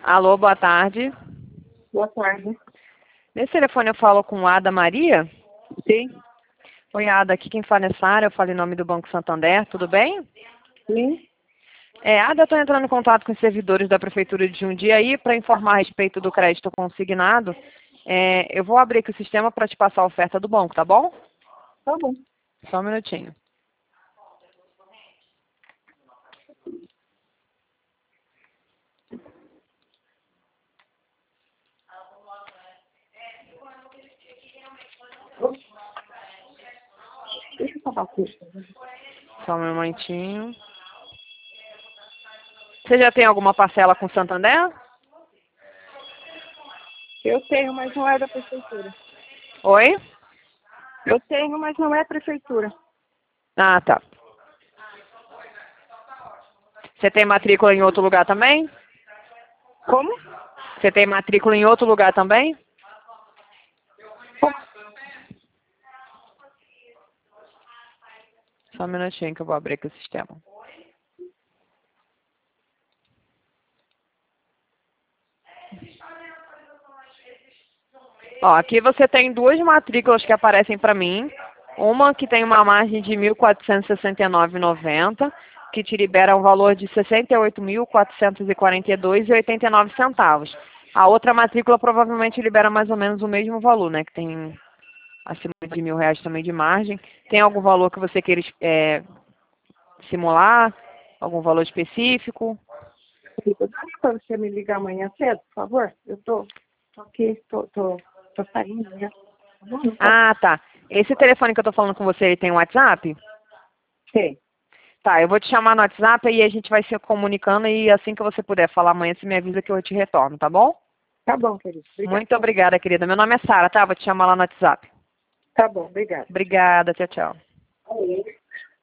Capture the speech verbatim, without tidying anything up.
Alô, boa tarde. Boa tarde. Nesse telefone eu falo com Ada Maria? Sim. Oi, Ada, aqui quem fala é Sara, eu falo em nome do Banco Santander, tudo bem? Sim. É, Ada, estou entrando em contato com os servidores da Prefeitura de Jundiaí para informar a respeito do crédito consignado. É, eu vou abrir aqui o sistema para te passar a oferta do banco, tá bom? Tá bom. Só um minutinho. Deixa eu falar aqui. Só um momentinho. Você já tem alguma parcela com o Santander? Eu tenho, mas não é da prefeitura. Oi? Eu tenho, mas não é prefeitura. Ah, tá. Você tem matrícula em outro lugar também? Como? Você tem matrícula em outro lugar também? Só um minutinho que eu vou abrir aqui o sistema. Ó, aqui você tem duas matrículas que aparecem para mim. Uma que tem uma margem de mil quatrocentos e sessenta e nove reais e noventa centavos, que te libera um valor de sessenta e oito mil quatrocentos e quarenta e dois reais e oitenta e nove centavos. A outra matrícula provavelmente libera mais ou menos o mesmo valor, né? Que tem acima de mil reais também de margem. Tem algum valor que você queira é, simular? Algum valor específico? Dá para você me ligar amanhã cedo, por favor? Eu tô, tô aqui, tô, tô, tô saindo já. Tá bom? Não posso- Ah, tá. Esse telefone que eu tô falando com você, ele tem WhatsApp? Sei. Tá, eu vou te chamar no WhatsApp e a gente vai se comunicando e assim que você puder falar amanhã, você me avisa que eu te retorno, tá bom? Tá bom, querido. Obrigada. Muito obrigada, querida. Meu nome é Sara, tá? Vou te chamar lá no WhatsApp. Tá bom, obrigada. Obrigada, tchau, tchau.